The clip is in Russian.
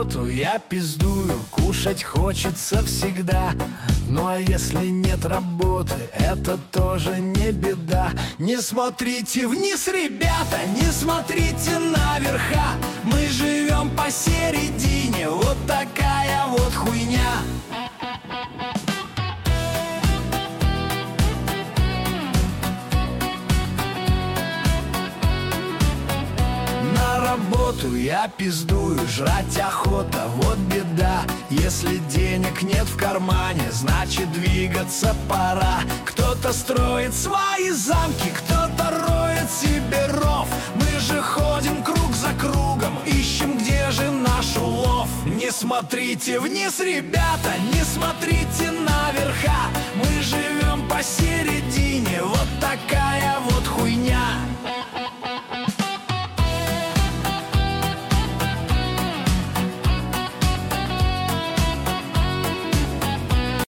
работу я пиздую, кушать хочется всегда. Ну а если нет работы, это тоже не беда. Не смотрите вниз, ребята, не смотрите наверха. Мы живем посередине, вот такая вот хуйня. Работу я пиздую, жрать охота, вот беда. Если денег нет в кармане, значит двигаться пора. Кто-то строит свои замки, кто-то роет себе ров. Мы же ходим круг за кругом, ищем, где же наш улов. Не смотрите вниз, ребята, не смотрите наверха. Мы живем посередине, вот такая вот хуйня.